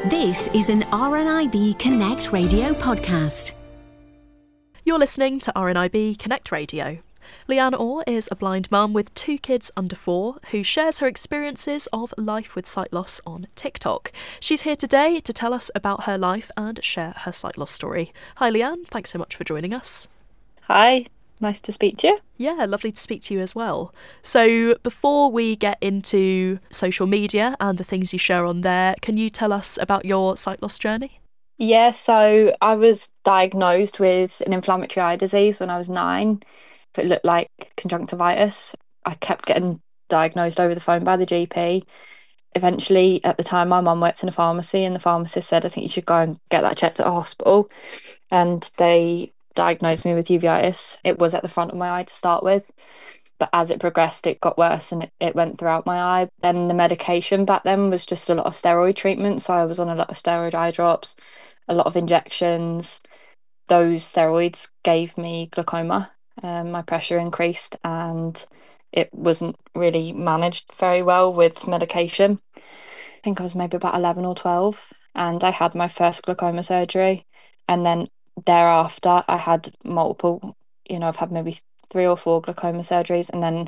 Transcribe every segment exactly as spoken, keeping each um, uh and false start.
This is an R N I B Connect Radio podcast. You're listening to R N I B Connect Radio. Leanne Orr is a blind mum with two kids under four who shares her experiences of life with sight loss on TikTok. She's here today to tell us about her life and share her sight loss story. Hi Leanne, thanks so much for joining us. Hi, nice to speak to you. Yeah, lovely to speak to you as well. So before we get into social media and the things you share on there, can you tell us about your sight loss journey? Yeah, so I was diagnosed with an inflammatory eye disease when I was nine. It looked like conjunctivitis. I kept getting diagnosed over the phone by the G P. Eventually, at the time, my mum worked in a pharmacy and the pharmacist said, I think you should go and get that checked at a hospital. And they diagnosed me with uveitis. It was at the front of my eye to start with, but as it progressed, it got worse and it, it went throughout my eye. Then the medication back then was just a lot of steroid treatment. So I was on a lot of steroid eye drops, a lot of injections. Those steroids gave me glaucoma. Um, my pressure increased and it wasn't really managed very well with medication. I think I was maybe about eleven or twelve and I had my first glaucoma surgery, and then thereafter I had multiple, you know, I've had maybe three or four glaucoma surgeries and then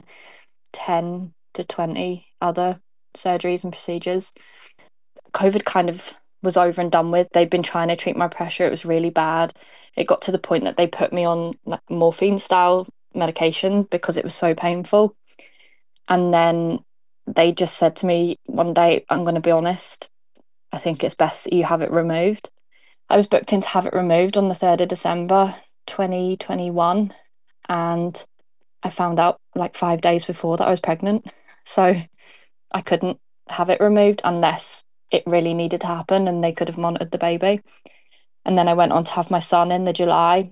ten to twenty other surgeries and procedures. COVID kind of was over and done with. They'd been trying to treat my pressure. It was really bad. It got to the point that they put me on like morphine style medication because it was so painful. And then they just said to me one day, I'm going to be honest, I think it's best that you have it removed. I was booked in to have it removed on the third of December twenty twenty-one, and I found out like five days before that I was pregnant. So I couldn't have it removed unless it really needed to happen and they could have monitored the baby. And then I went on to have my son in the July,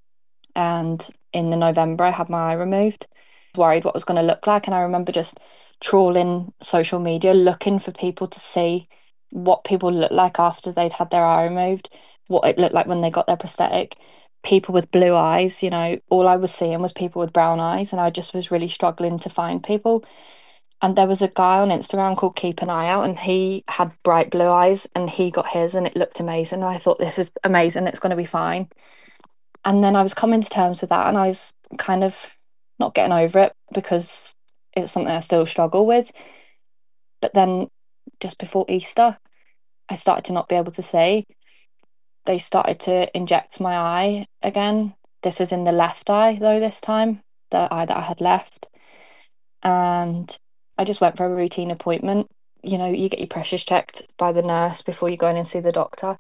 and in the November I had my eye removed. I was worried what it was going to look like, and I remember just trawling social media looking for people to see what people looked like after they'd had their eye removed, what it looked like when they got their prosthetic. People with blue eyes, you know, all I was seeing was people with brown eyes, and I just was really struggling to find people. And there was a guy on Instagram called Keep an Eye Out, and he had bright blue eyes and he got his and it looked amazing. And I thought, this is amazing, it's going to be fine. And then I was coming to terms with that and I was kind of not getting over it because it's something I still struggle with. But then just before Easter, I started to not be able to see. They started to inject my eye again. This was in the left eye though this time, the eye that I had left. And I just went for a routine appointment. You know, you get your pressures checked by the nurse before you go in and see the doctor.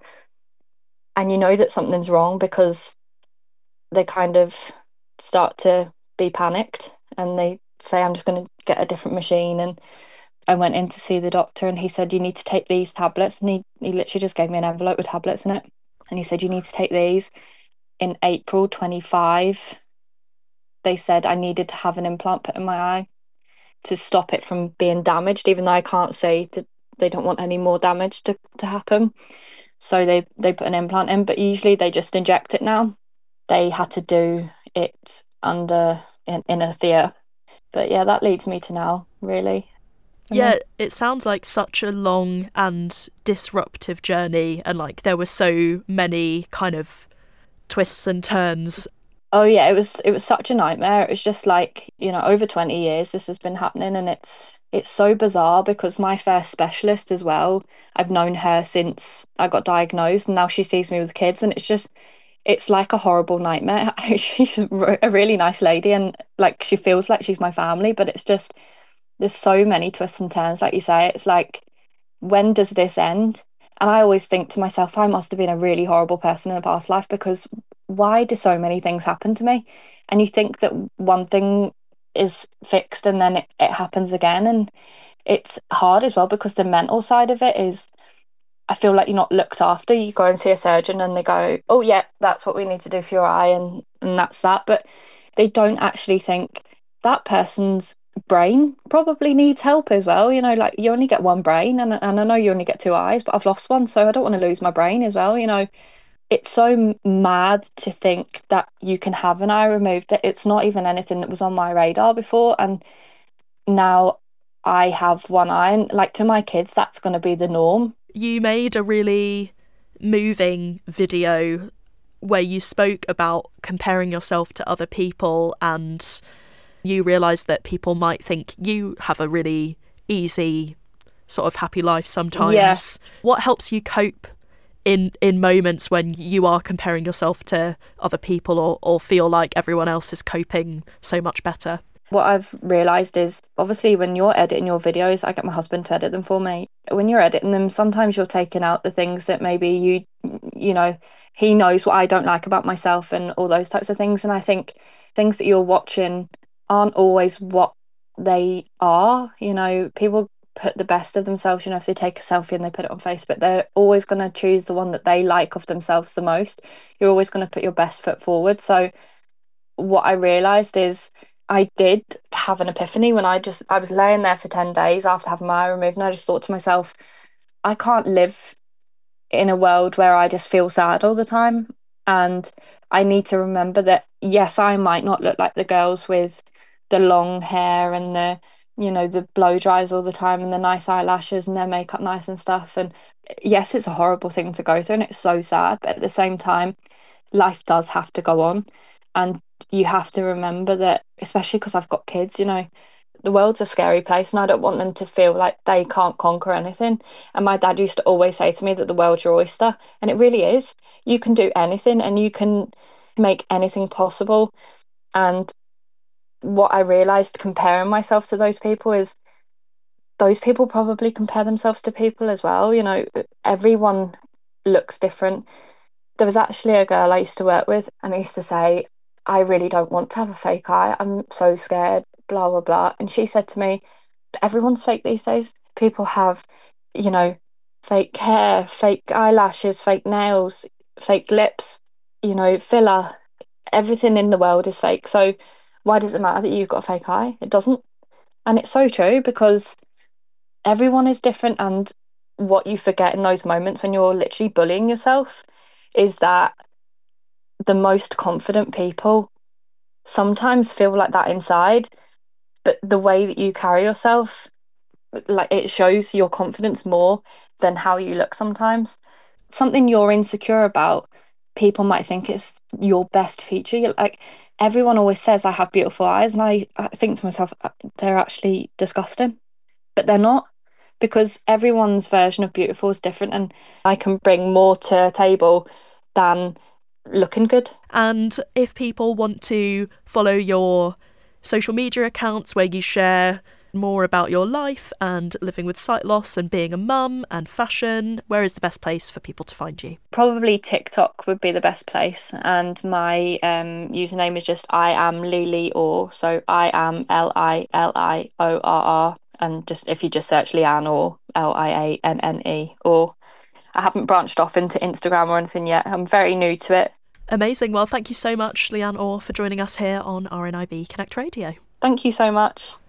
And you know that something's wrong because they kind of start to be panicked and they say, I'm just going to get a different machine. And I went in to see the doctor and he said, you need to take these tablets. And he, he literally just gave me an envelope with tablets in it. And he said, you need to take these. In April twenty-five, they said I needed to have an implant put in my eye to stop it from being damaged, even though I can't say that they don't want any more damage to, to happen. So they, they put an implant in, but usually they just inject it now. They had to do it under in, in a theatre. But yeah, that leads me to now, really. Yeah, it sounds like such a long and disruptive journey, and like there were so many kind of twists and turns. Oh yeah, it was it was such a nightmare. It was just like, you know, over twenty years this has been happening, and it's it's so bizarre because my first specialist as well, I've known her since I got diagnosed, and now she sees me with kids, and it's just it's like a horrible nightmare. She's a really nice lady and like she feels like she's my family, but it's just there's so many twists and turns, like you say. It's like, when does this end? And I always think to myself, I must have been a really horrible person in a past life because why do so many things happen to me? And you think that one thing is fixed and then it, it happens again. And it's hard as well because the mental side of it is, I feel like you're not looked after. You go and see a surgeon and they go, oh yeah, that's what we need to do for your eye, and, and that's that. But they don't actually think that person's brain probably needs help as well. You know, like you only get one brain, and, and I know you only get two eyes, but I've lost one, so I don't want to lose my brain as well. You know, it's so mad to think that you can have an eye removed, that it's not even anything that was on my radar before. And now I have one eye. And like to my kids, that's going to be the norm. You made a really moving video where you spoke about comparing yourself to other people, and you realised that people might think you have a really easy, sort of happy life sometimes. Yeah. What helps you cope in in moments when you are comparing yourself to other people, or, or feel like everyone else is coping so much better? What I've realised is, obviously, when you're editing your videos, I get my husband to edit them for me. When you're editing them, sometimes you're taking out the things that maybe you, you know, he knows what I don't like about myself and all those types of things. And I think things that you're watching aren't always what they are. You know, people put the best of themselves. You know, if they take a selfie and they put it on Facebook, they're always going to choose the one that they like of themselves the most. You're always going to put your best foot forward. So what I realised is, I did have an epiphany when I just, I was laying there for ten days after having my eye removed, and I just thought to myself, I can't live in a world where I just feel sad all the time. And I need to remember that, yes, I might not look like the girls with the long hair and the, you know, the blow dries all the time and the nice eyelashes and their makeup nice and stuff. And yes, it's a horrible thing to go through and it's so sad. But at the same time, life does have to go on. And you have to remember that, especially because I've got kids, you know, the world's a scary place and I don't want them to feel like they can't conquer anything. And my dad used to always say to me that the world's your oyster, and it really is. You can do anything and you can make anything possible. And what I realised comparing myself to those people is, those people probably compare themselves to people as well. You know, everyone looks different. There was actually a girl I used to work with, and I used to say, I really don't want to have a fake eye. I'm so scared, blah, blah, blah. And she said to me, everyone's fake these days. People have, you know, fake hair, fake eyelashes, fake nails, fake lips, you know, filler. Everything in the world is fake. So why does it matter that you've got a fake eye? It doesn't. And it's so true, because everyone is different. And what you forget in those moments when you're literally bullying yourself is that the most confident people sometimes feel like that inside, but the way that you carry yourself, like, it shows your confidence more than how you look sometimes. Something you're insecure about, people might think it's your best feature. You're like, everyone always says I have beautiful eyes, and I, I think to myself, they're actually disgusting. But they're not, because everyone's version of beautiful is different, and I can bring more to a table than looking good. And if people want to follow your social media accounts where you share more about your life and living with sight loss and being a mum and fashion, where is the best place for people to find you? Probably TikTok would be the best place, and my um, username is just I am Lili Orr, so I am L I L I O R R, and just if you just search Leanne Orr, L I A N N E, or I haven't branched off into Instagram or anything yet. I'm very new to it. Amazing. Well, thank you so much, Leanne Orr, for joining us here on R N I B Connect Radio. Thank you so much.